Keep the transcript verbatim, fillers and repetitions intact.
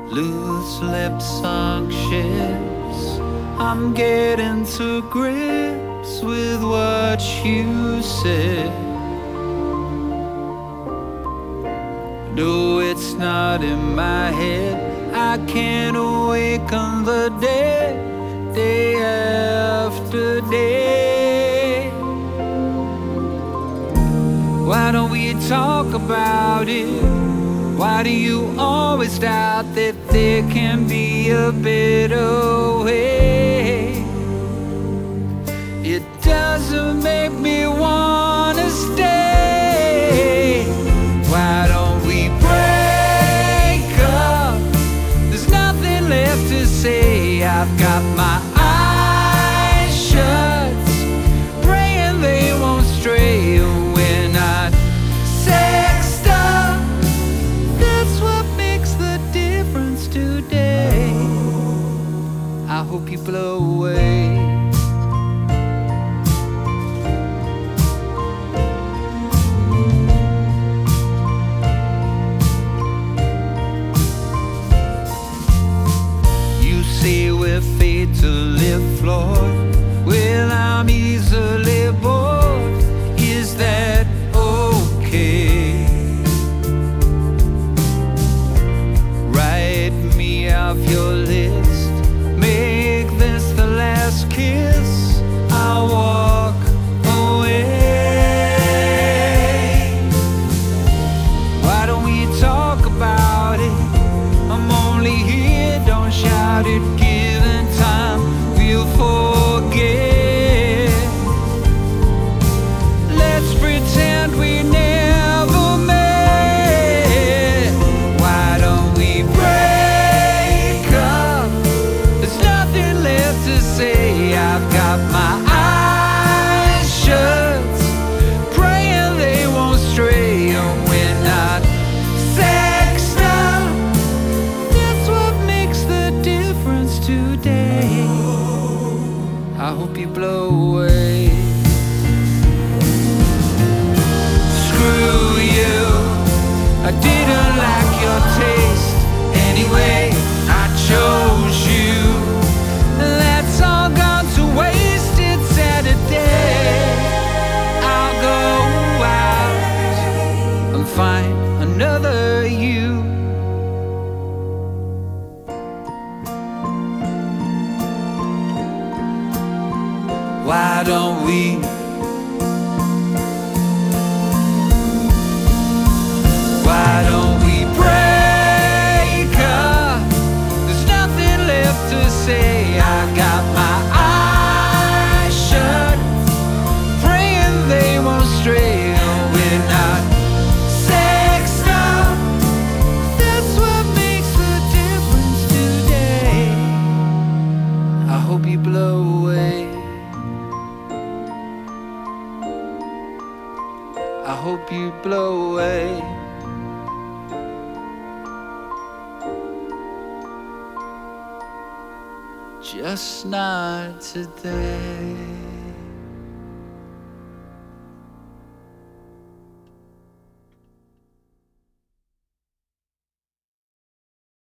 loose lips sunk ships. I'm getting to grips with what you said. No, it's not in my head. I can't awaken the dead day after day. Why don't we talk about it? Why do you always doubt that there can be a better way? It doesn't make me wanna stay. Why don't we break up? There's nothing left to say. I've got my eyes shut, praying they won't stray. We're not sexed up. That's what makes the difference today. I hope you blow away. Say we're fate to live flawed. Well, I'm easily bored. Is that okay? Write me off your list. Make this the last kiss. I'll walk away. Why don't we talk about it? I'm only here, don't shout it. Given time, we'll forget. Let's pretend we never met. Why don't we break up? There's nothing left to say. I've got my eyes shut, praying they won't stray. And we're not sexed up. That's what makes the difference today. I hope you blow away. Screw you, I didn't like your taste. Anyway, I chose you. That's all gone to waste. It's Saturday. I'll go out and find another you. Why don't we? Why don't we break up? There's nothing left to say. I got my eyes shut, praying they won't stray. We're not sexed up. That's what makes the difference today. I hope you blow away. I hope you blow away. Just not today.